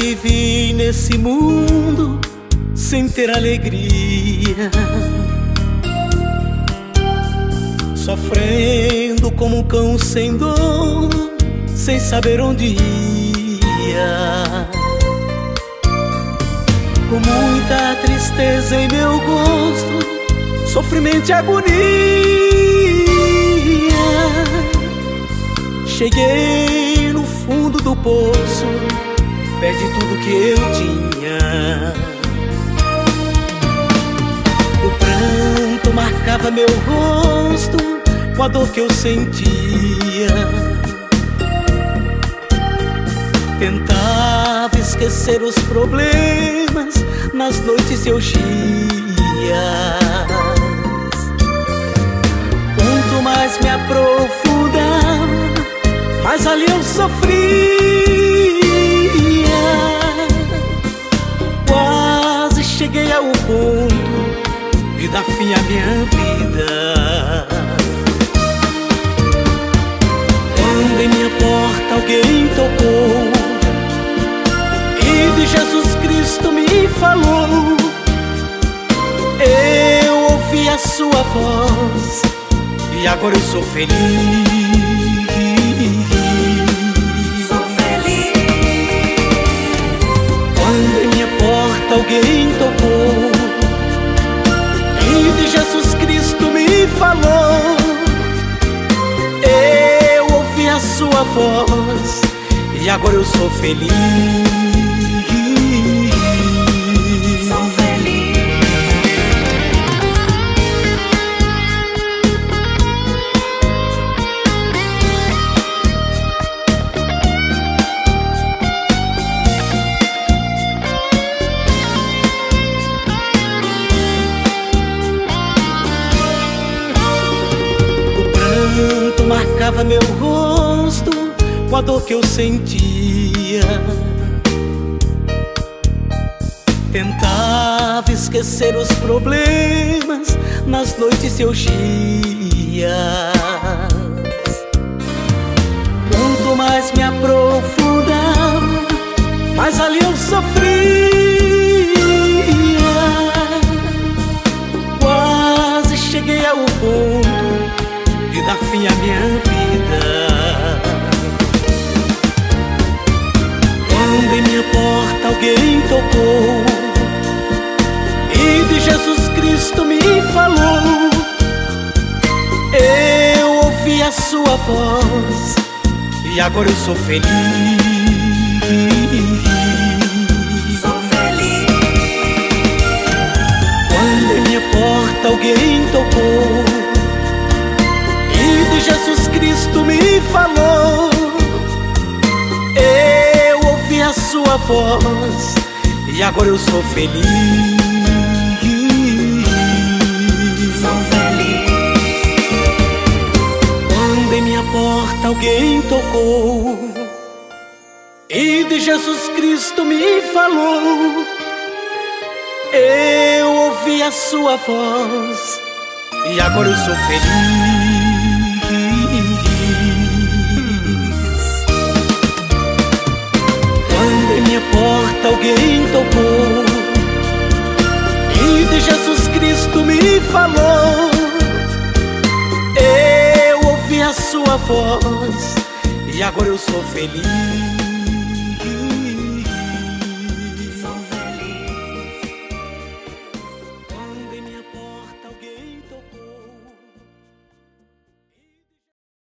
vivi nesse mundo sem ter alegria, sofrendo como um cão sem dono, sem saber onde ia. Com muita tristeza em meu rosto, sofrimento e agonia, cheguei no fundo do poço, perdi tudo que eu tinha. O pranto marcava meu rosto com a dor que eu sentia. Tentava esquecer os problemas nas noites e orgias. Quanto mais me aprofundava, mais ali eu sofria. Quase cheguei ao ponto de dar fim à minha vida. Quando em minha porta alguém tocou e de Jesus Cristo me falou, eu ouvi a sua voz e agora eu sou feliz. Sou feliz. Quando em minha porta alguém tocou e de Jesus Cristo me falou, eu ouvi a sua voz e agora eu sou feliz. Sou feliz. O pranto marcava meu rosto com a dor que eu sentia. Tentava esquecer os problemas nas noites e orgias. Quanto mais me aprofundava, mais ali eu sofria. Quase cheguei ao ponto de dar fim à minha vida. Quando em minha porta alguém tocou e de Jesus Cristo me falou, eu ouvi a sua voz e agora eu sou feliz. Sou feliz. Quando em minha porta alguém tocou e de Jesus Cristo me falou, eu ouvi a sua voz e agora eu sou feliz. Sou feliz. Quando em minha porta alguém tocou e de Jesus Cristo me falou, eu ouvi a sua voz e agora eu sou feliz. Quando em minha porta alguém tocou e de Jesus Cristo me falou, eu ouvi a sua voz e agora eu sou feliz.